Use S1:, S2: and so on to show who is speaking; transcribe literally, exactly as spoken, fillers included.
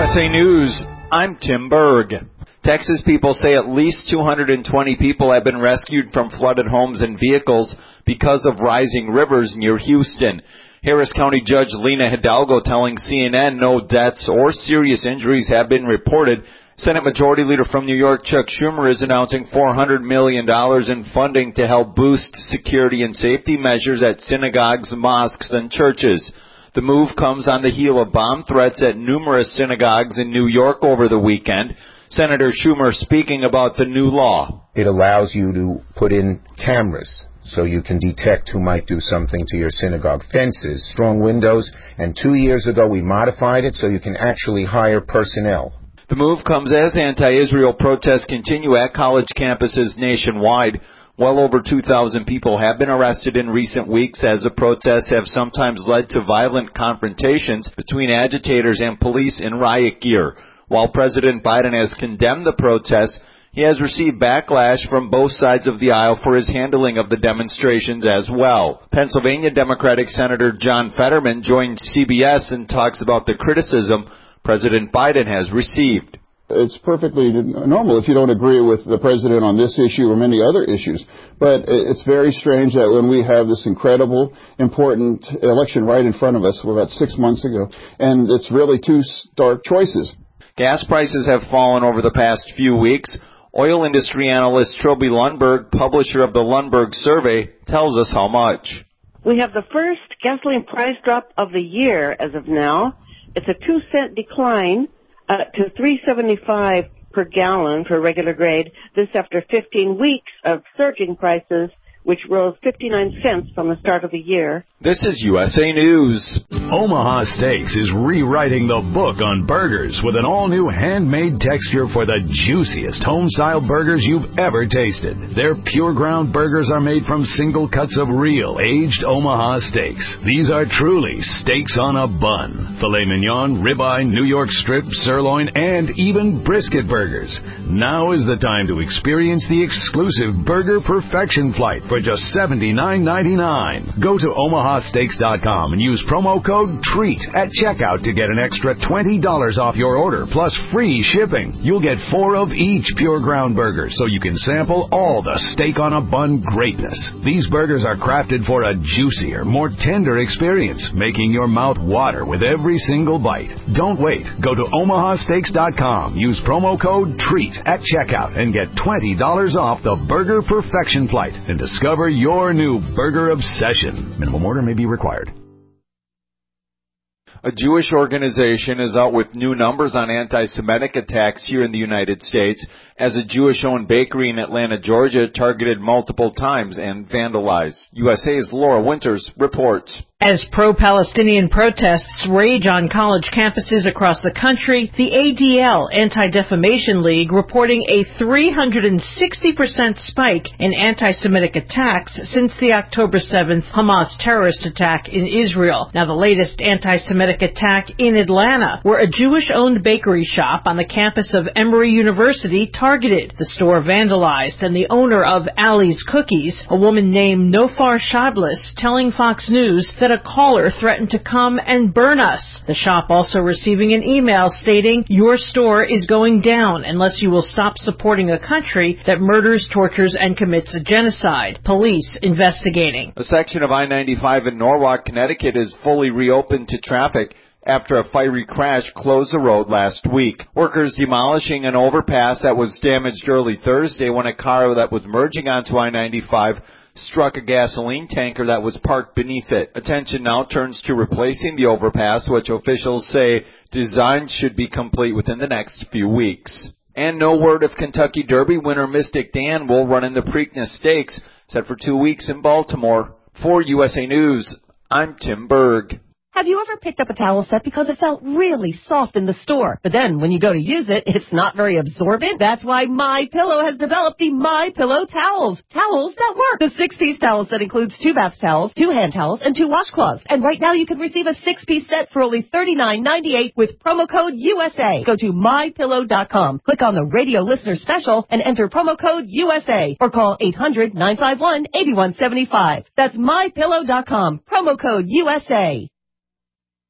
S1: S A News, I'm Tim Berg. Texas people say at least two hundred twenty people have been rescued from flooded homes and vehicles because of rising rivers near Houston. Harris County Judge Lena Hidalgo telling C N N no deaths or serious injuries have been reported. Senate Majority Leader from New York, Chuck Schumer, is announcing four hundred million dollars in funding to help boost security and safety measures at synagogues, mosques, and churches. The move comes on the heel of bomb threats at numerous synagogues in New York over the weekend. Senator Schumer speaking about the new law.
S2: It allows you to put in cameras so you can detect who might do something to your synagogue. Fences, strong windows, and two years ago we modified it so you can actually hire personnel.
S1: The move comes as anti-Israel protests continue at college campuses nationwide. Well over two thousand people have been arrested in recent weeks as the protests have sometimes led to violent confrontations between agitators and police in riot gear. While President Biden has condemned the protests, he has received backlash from both sides of the aisle for his handling of the demonstrations as well. Pennsylvania Democratic Senator John Fetterman joined C B S and talks about the criticism President Biden has received.
S3: It's perfectly normal if you don't agree with the president on this issue or many other issues. But it's very strange that when we have this incredible, important election right in front of us, well, about six months ago, and it's really two stark choices.
S1: Gas prices have fallen over the past few weeks. Oil industry analyst Trilby Lundberg, publisher of the Lundberg Survey, tells us how much.
S4: We have the first gasoline price drop of the year as of now. It's a two cent decline uh, to three seventy-five per gallon for regular grade. This after fifteen weeks of surging prices, which rose fifty-nine cents from the start of the year.
S1: This is U S A News.
S5: Omaha Steaks is rewriting the book on burgers with an all-new handmade texture for the juiciest home-style burgers you've ever tasted. Their pure ground burgers are made from single cuts of real, aged Omaha steaks. These are truly steaks on a bun. Filet mignon, ribeye, New York strip, sirloin, and even brisket burgers. Now is the time to experience the exclusive Burger Perfection Flight for just seventy-nine ninety-nine. Go to omaha steaks dot com and use promo code TREAT at checkout to get an extra twenty dollars off your order plus free shipping. You'll get four of each pure ground burger so you can sample all the steak on a bun greatness. These burgers are crafted for a juicier, more tender experience, making your mouth water with every single bite. Don't wait. Go to omaha steaks dot com. Use promo code TREAT at checkout and get twenty dollars off the Burger Perfection Flight and discover your new burger obsession. Minimum order may be required.
S1: A Jewish organization is out with new numbers on anti-Semitic attacks here in the United States as a Jewish-owned bakery in Atlanta, Georgia, targeted multiple times and vandalized. U S A's Laura Winters reports.
S6: As pro-Palestinian protests rage on college campuses across the country, the A D L, Anti-Defamation League, reporting a three hundred sixty percent spike in anti-Semitic attacks since the October seventh Hamas terrorist attack in Israel. Now, the latest anti-Semitic attack in Atlanta, where a Jewish-owned bakery shop on the campus of Emory University targeted. The store vandalized, and the owner of Ali's Cookies, a woman named Nofar Shablis, telling Fox News that a caller threatened to come and burn us. The shop also receiving an email stating, "Your store is going down unless you will stop supporting a country that murders, tortures, and commits a genocide." Police investigating.
S1: A section of I ninety-five in Norwalk, Connecticut is fully reopened to traffic after a fiery crash closed the road last week. Workers demolishing an overpass that was damaged early Thursday when a car that was merging onto I ninety-five struck a gasoline tanker that was parked beneath it. Attention now turns to replacing the overpass, which officials say design should be complete within the next few weeks. And no word if Kentucky Derby winner Mystic Dan will run in the Preakness Stakes, set for two weeks in Baltimore. For U S A News, I'm Tim Berg.
S7: Have you ever picked up a towel set because it felt really soft in the store, but then when you go to use it, it's not very absorbent? That's why MyPillow has developed the MyPillow towels. Towels that work. The six-piece towel set includes two bath towels, two hand towels, and two washcloths. And right now you can receive a six-piece set for only thirty-nine ninety-eight with promo code U S A. Go to my pillow dot com, click on the radio listener special, and enter promo code U S A, or call eight hundred nine five one eight one seven five. That's my pillow dot com, promo code U S A.